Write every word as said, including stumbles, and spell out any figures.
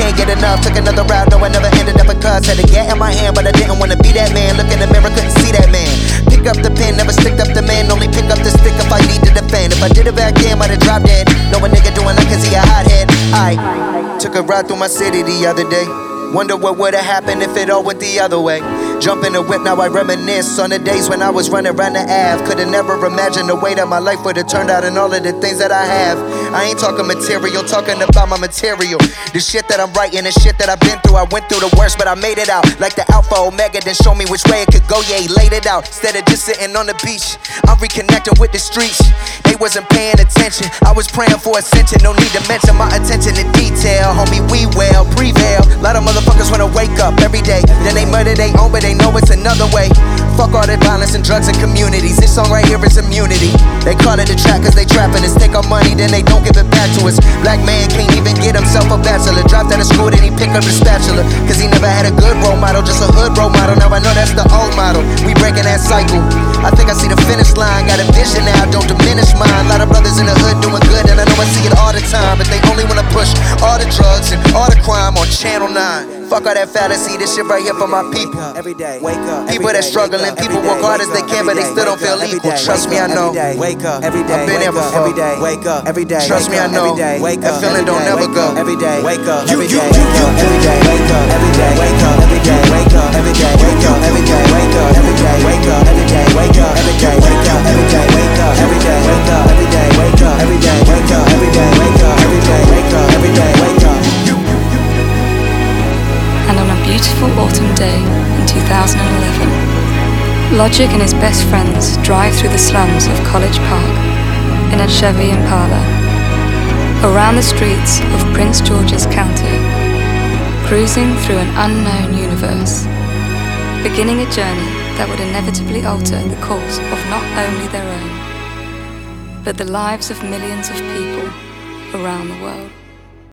can't get enough. Took another route, no I never ended up a cuz. Had a gat in my hand, but I didn't wanna be that man. Look in the mirror, couldn't see that man. Pick up the pen, never stick up the man. Only pick up the stick if I need to defend. If I did it back then, might have dropped dead. Know a nigga doing that cause he a hothead. I took a ride through my city the other day. Wonder what would've happened if it all went the other way. Jump in the whip, now I reminisce on the days when I was running around the Ave. Could've never imagined the way that my life would've turned out and all of the things that I have. I ain't talking material, talking about my material. The shit that I'm writing, the shit that I've been through. I went through the worst, but I made it out. Like the Alpha Omega, then show me which way it could go, yeah, he laid it out. Instead of just sitting on the beach, I'm reconnecting with the streets. They wasn't paying attention, I was praying for ascension. No need to mention my attention to detail. Homie, we well, prevail. A lot of motherfuckers wanna wake up every day, then they murder they own, but they know it's another way. Fuck all that violence and drugs and communities. This song right here is immunity. They call it a trap cause they trapping us. Take our money, then they don't give it back to us. Black man can't even get himself a bachelor. Dropped out of school, then he pick up the spatula. Cause he never had a good role model, just a hood role model. Now I know that's the old model. We breaking that cycle. I think I see the finish line. Got a vision now, don't diminish mine. A lot of brothers in the hood doing good, and I know I see it all the time. But they only wanna push all the drugs and all the crime on Channel nine. Fuck all that fallacy, this shit right here for my people. Every day, wake up. People that struggling, people work hard as they can, but they still don't feel equal. Trust me, I know. Wake up. Every day, I've been there before. Every day, wake up. Every day, trust me, I know. That feeling don't never go. Every day, wake up. Every day, wake up. Every day, wake up. Every day, wake up. Every day, wake up. Every day, wake up. Every day, wake up. Every day, wake up. Every day, wake up. Every day, wake up. Every day, wake up. Every day, wake up. Every day, wake up. Every day, wake up. Every day, wake up. Every day, wake up. Every day, wake up. And on a beautiful autumn day in two thousand eleven, Logic and his best friends drive through the slums of College Park in a Chevy Impala, around the streets of Prince George's County, cruising through an unknown universe, beginning a journey that would inevitably alter the course of not only their own, but the lives of millions of people around the world.